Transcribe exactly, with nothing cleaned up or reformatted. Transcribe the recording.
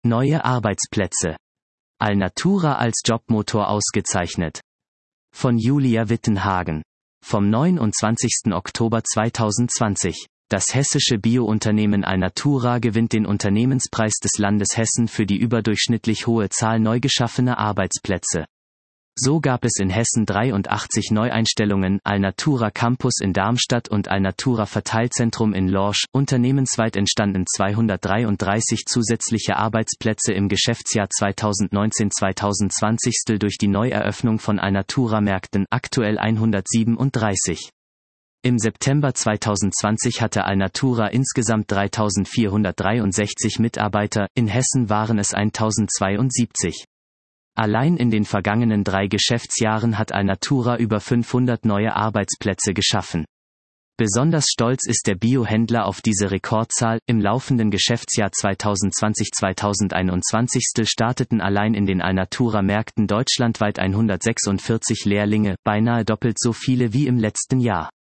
Neue Arbeitsplätze. Alnatura als Jobmotor ausgezeichnet. Von Julia Wittenhagen. Vom neunundzwanzigsten Oktober zweitausendzwanzig. Das hessische Biounternehmen Alnatura gewinnt den Unternehmenspreis des Landes Hessen für die überdurchschnittlich hohe Zahl neu geschaffener Arbeitsplätze. So gab es in Hessen dreiundachtzig Neueinstellungen, Alnatura Campus in Darmstadt und Alnatura Verteilzentrum in Lorsch. Unternehmensweit entstanden zweihundertdreiunddreißig zusätzliche Arbeitsplätze im Geschäftsjahr zweitausendneunzehn zweitausendzwanzig durch die Neueröffnung von Alnatura-Märkten, aktuell hundertsiebenunddreißig. Im September zweitausendzwanzig hatte Alnatura insgesamt dreitausendvierhundertdreiundsechzig Mitarbeiter, in Hessen waren es tausendzweiundsiebzig. Allein in den vergangenen drei Geschäftsjahren hat Alnatura über fünfhundert neue Arbeitsplätze geschaffen. Besonders stolz ist der Biohändler auf diese Rekordzahl. Im laufenden Geschäftsjahr zweitausendzwanzig zweitausendeinundzwanzig starteten allein in den Alnatura-Märkten deutschlandweit hundertsechsundvierzig Lehrlinge, beinahe doppelt so viele wie im letzten Jahr.